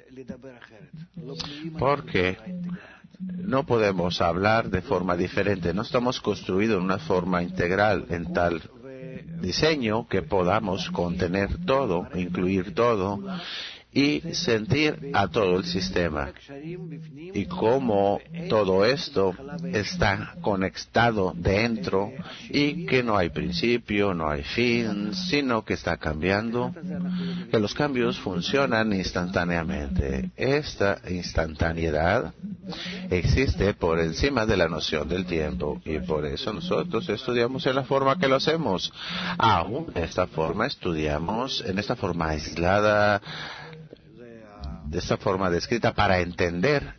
porque no podemos hablar de forma diferente. No estamos construidos en una forma integral, en tal diseño que podamos contener todo, incluir todo y sentir a todo el sistema. Y cómo todo esto está conectado dentro y que no hay principio, no hay fin, sino que está cambiando, que los cambios funcionan instantáneamente. Esta instantaneidad existe por encima de la noción del tiempo y por eso nosotros estudiamos en la forma que lo hacemos. Aún esta forma estudiamos en esta forma aislada, de esta forma descrita para entender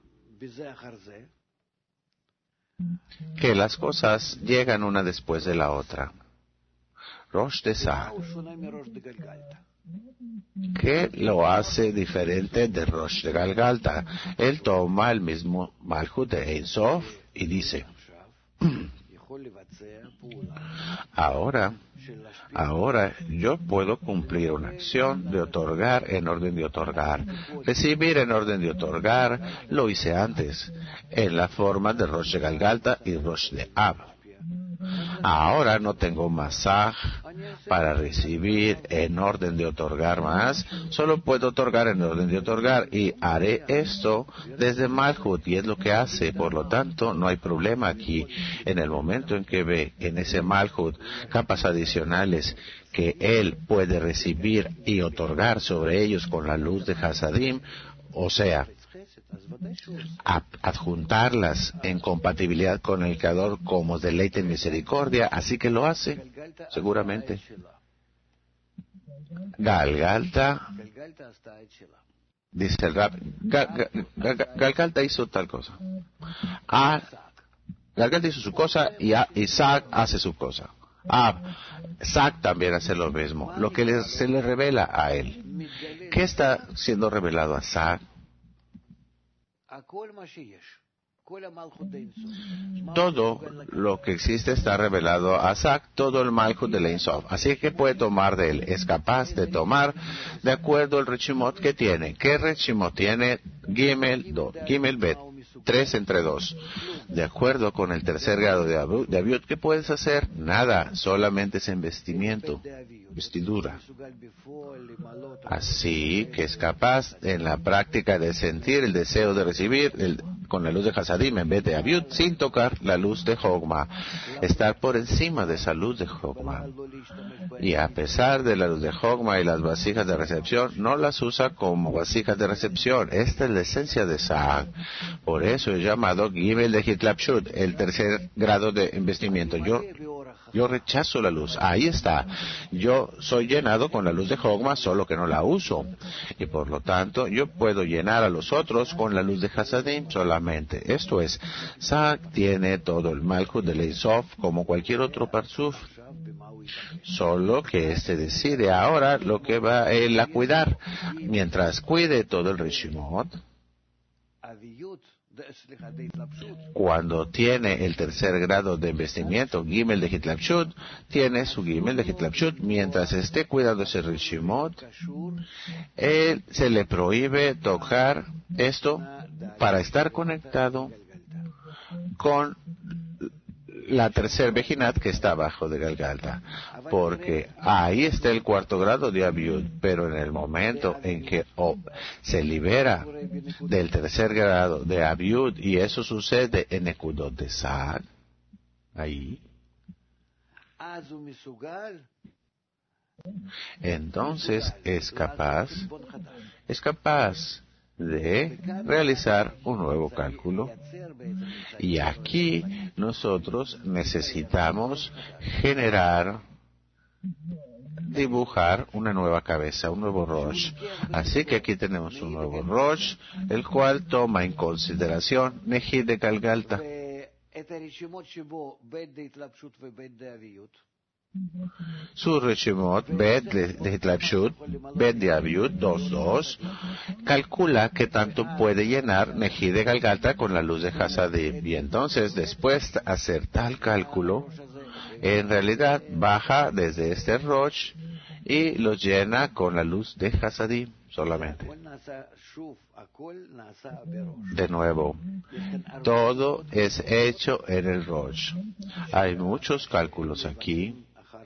que las cosas llegan una después de la otra. Rosh de Sag, ¿qué lo hace diferente de Rosh de Galgalta? Él toma el mismo Malchut de Ein Sof y dice, ahora yo puedo cumplir una acción de otorgar en orden de otorgar. Recibir en orden de otorgar lo hice antes, en la forma de Rosh de Galgalta y Rosh de Ab. Ahora no tengo masaj para recibir en orden de otorgar más, solo puedo otorgar en orden de otorgar y haré esto desde Malchut y es lo que hace. Por lo tanto, no hay problema aquí. En el momento en que ve en ese Malchut capas adicionales que él puede recibir y otorgar sobre ellos con la luz de Hasadim, o sea, adjuntarlas en compatibilidad con el Creador como deleite en misericordia, así que lo hace, seguramente. Galgalta Dice el rab, Galgalta hizo tal cosa. Galgalta hizo su cosa y Isaac hace su cosa. Isaac también hace lo mismo, lo que se le revela a él. ¿Qué está siendo revelado a Isaac? Todo lo que existe está revelado a Isaac, todo el Malchut de Ein Sof. Así que puede tomar de él, es capaz de tomar de acuerdo al Reshimot que tiene. ¿Qué Reshimot tiene? Gimel Bet, 3 entre 2. De acuerdo con el tercer grado de Aviut, ¿qué puedes hacer? Nada, solamente es en vestidura. Así que es capaz en la práctica de sentir el deseo de recibir con la luz de Hasadim en vez de Aviut, sin tocar la luz de Jogma, estar por encima de esa luz de Jogma. Y a pesar de la luz de Jogma y las vasijas de recepción, no las usa como vasijas de recepción. Esta es la esencia de Sa'ag. Por eso es llamado Gimel de Hitlapshut, el tercer grado de investimiento. Yo rechazo la luz. Ahí está. Yo soy llenado con la luz de Jogma, solo que no la uso. Y por lo tanto, yo puedo llenar a los otros con la luz de Hasadim solamente. Esto es, Sa'ag tiene todo el Malchut de Ein Sof como cualquier otro Parsuf. Solo que decide ahora lo que va él a cuidar. Mientras cuide todo el Reshimot, cuando tiene el tercer grado de investimiento, Gimel de Hitlapshut, tiene su Gimel de Hitlapshut. Mientras esté cuidando ese Reshimot, él se le prohíbe tocar esto para estar conectado con la tercer Bejinat que está abajo de Galgalta, porque ahí está el cuarto grado de Aviut, pero en el momento en que se libera del tercer grado de Aviut, y eso sucede en Nekudot de Sa'ag, ahí, entonces es capaz de realizar un nuevo cálculo. Y aquí nosotros necesitamos dibujar una nueva cabeza, un nuevo Rosh. Así que aquí tenemos un nuevo Rosh, el cual toma en consideración Nejid de Galgalta. Su Reshimot, Bet de Hitlapshut, Bet de Aviut, 2, calcula que tanto puede llenar Nejid de Galgalta con la luz de Hasadim. Y entonces, después de hacer tal cálculo, en realidad baja desde este Rosh y lo llena con la luz de Hasadim solamente. De nuevo, todo es hecho en el Rosh. Hay muchos cálculos aquí,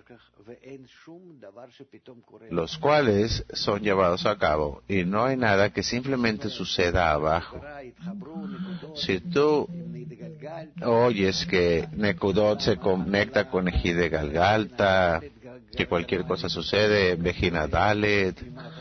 los cuales son llevados a cabo, y no hay nada que simplemente suceda abajo. Si tú oyes que Nekudot se conecta con Nejid de Galgalta, que cualquier cosa sucede, Bejina Dalet,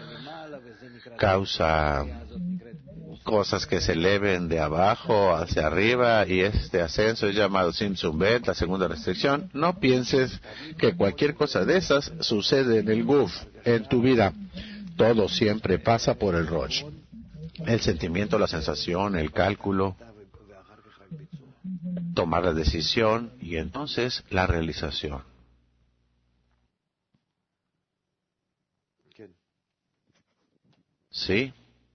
causa cosas que se eleven de abajo hacia arriba, y este ascenso es llamado Simsum Bet, la segunda restricción. No pienses que cualquier cosa de esas sucede en el Guf, en tu vida. Todo siempre pasa por el Rosh. El sentimiento, la sensación, el cálculo, tomar la decisión y entonces la realización. ¿Sí?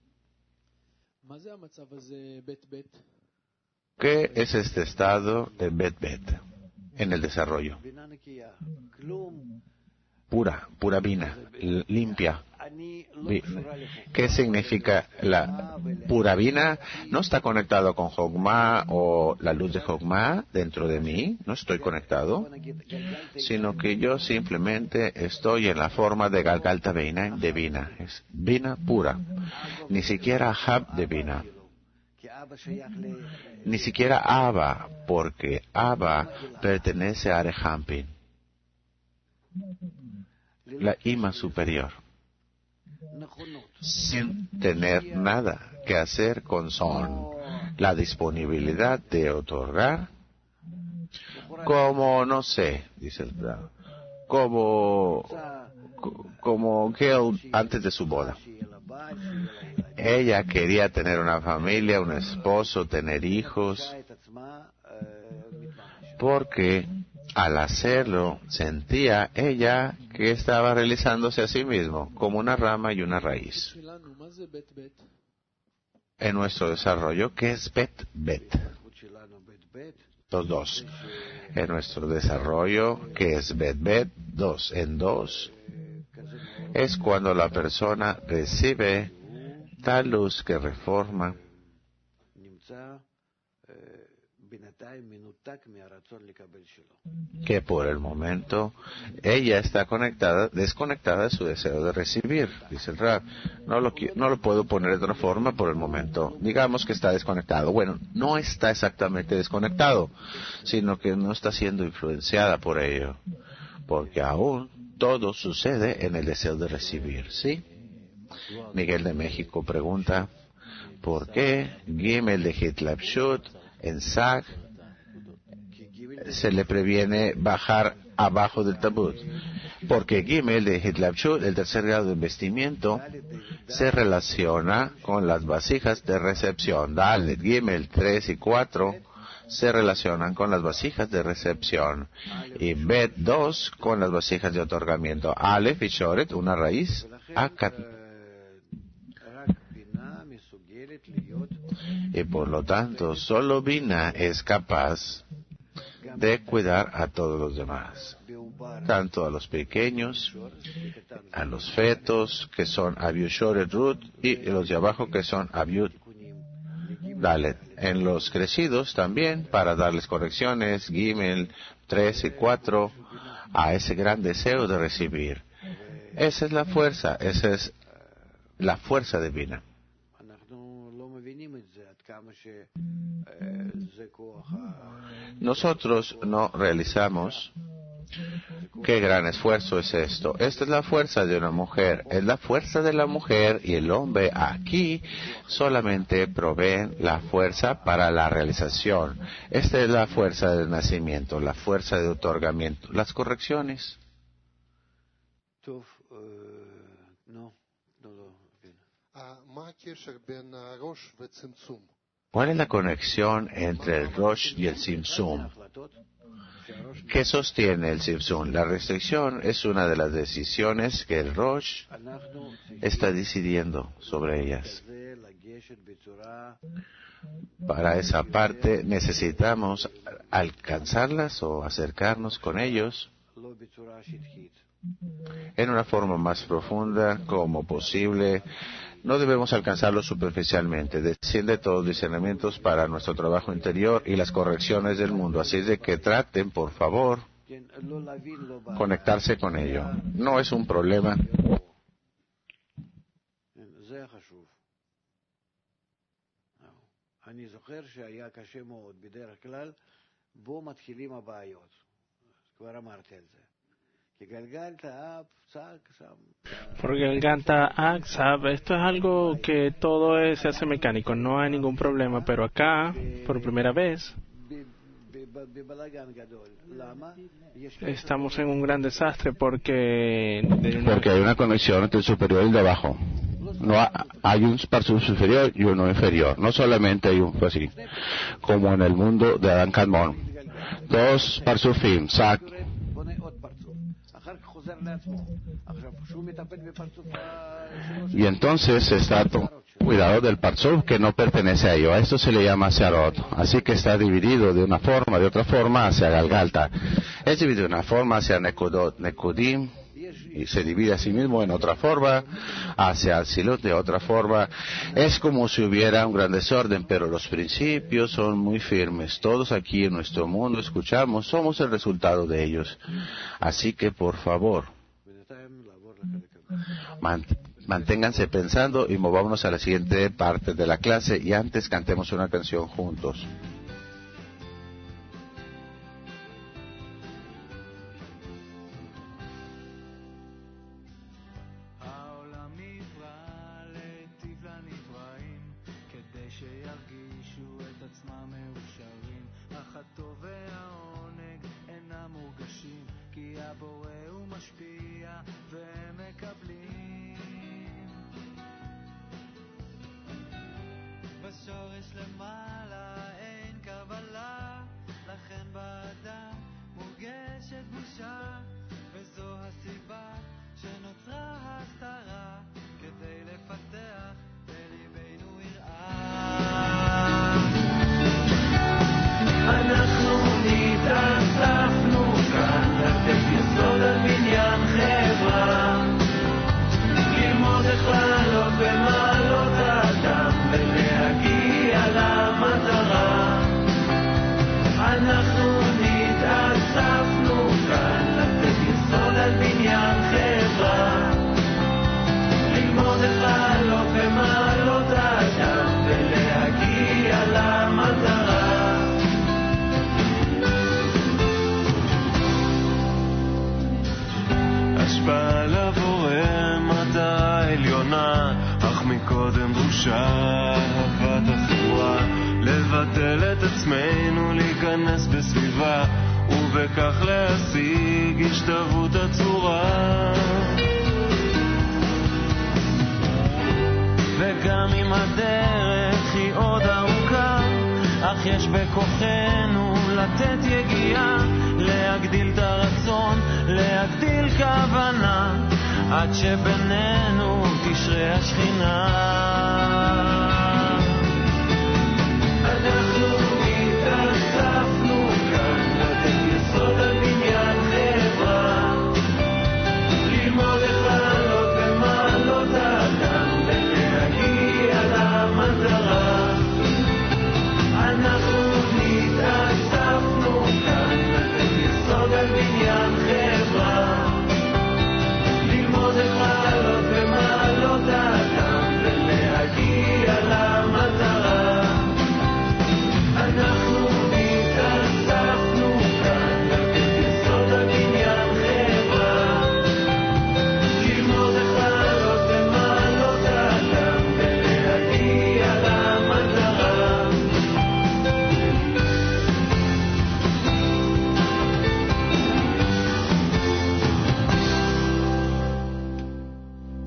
¿Qué es este estado de Bet-Bet en el desarrollo? Pura Bina, limpia. ¿Qué significa la pura Bina? No está conectado con Jogma o la luz de Jogma dentro de mí, no estoy conectado, sino que yo simplemente estoy en la forma de Galgalta Beina, de Bina. Es Bina pura, ni siquiera Hab de Bina. Ni siquiera Abba, porque Abba pertenece a Arehampin, la Ima superior, sin tener nada que hacer con Son, la disponibilidad de otorgar, como, no sé, dice el Bravo, como Gel antes de su boda. ella quería tener una familia, un esposo, tener hijos, porque al hacerlo sentía ella que estaba realizándose a sí mismo como una rama y una raíz. En nuestro desarrollo, ¿qué es bet? Los dos. En nuestro desarrollo, ¿qué es bet? Dos. En dos es cuando la persona recibe tal luz que reforma, que por el momento ella está desconectada de su deseo de recibir. Dice el Rab, no lo puedo poner de otra forma por el momento. Digamos que está desconectado. Bueno, no está exactamente desconectado, sino que no está siendo influenciada por ello, porque aún todo sucede en el deseo de recibir, ¿sí? Miguel de México pregunta, ¿por qué Gimel de Hitlapshut en Sag se le previene bajar abajo del tabut? Porque Gimel de Hitlapshut, el tercer grado de investimiento, se relaciona con las vasijas de recepción. Dalet, Gimel 3 y 4 se relacionan con las vasijas de recepción. Y Bet 2 con las vasijas de otorgamiento. Aleph y Shoret, una raíz. Akat. Y por lo tanto, solo Bina es capaz de cuidar a todos los demás, tanto a los pequeños, a los fetos, que son Abiud Shoret Rut, y los de abajo, que son Abiud Dalet. En los crecidos también, para darles correcciones, Gimel 3 y 4, a ese gran deseo de recibir. Esa es la fuerza divina. Nosotros no realizamos qué gran esfuerzo es esto. Esta es la fuerza de una mujer, es la fuerza de la mujer, y el hombre aquí solamente provee la fuerza para la realización. Esta es la fuerza del nacimiento, la fuerza de otorgamiento, las correcciones. ¿Cuál es la conexión entre el Rosh y el Tzimtzum? ¿Qué sostiene el Tzimtzum? La restricción es una de las decisiones que el Rosh está decidiendo sobre ellas. Para esa parte necesitamos alcanzarlas o acercarnos con ellos en una forma más profunda como posible. No debemos alcanzarlo superficialmente. Desciende todos los discernimientos para nuestro trabajo interior y las correcciones del mundo. Así es de que traten, por favor, conectarse con ello. No es un problema. Porque el Ganta Aksab, esto es algo que se hace mecánico, no hay ningún problema, pero acá, por primera vez, estamos en un gran desastre porque hay una conexión entre el superior y el de abajo. No hay un parsuf superior y uno inferior. No solamente hay un así, como en el mundo de Adán Kadmon. Dos parsufim, Sak. Y entonces está cuidado del parsuf que no pertenece a ello. A esto se le llama Searot. Así que está dividido de una forma, de otra forma hacia Galgalta. Es dividido de una forma hacia Nekudot, Nekudim, y se divide a sí mismo en otra forma, hacia Atzilut de otra forma. Es como si hubiera un gran desorden, pero los principios son muy firmes. Todos aquí en nuestro mundo escuchamos, somos el resultado de ellos. Así que, por favor, manténganse pensando y movámonos a la siguiente parte de la clase, y antes cantemos una canción juntos. קודם דרושה אהבת החברה, לבטל את עצמנו, להיכנס בסביבה, ובכך להשיג השתוות הצורה. וגם אם הדרך היא עוד ארוכה, אך יש בכוחנו לתת יגיעה, להגדיל את הרצון, להגדיל כוונה, עד שבינינו תשרה השכינה.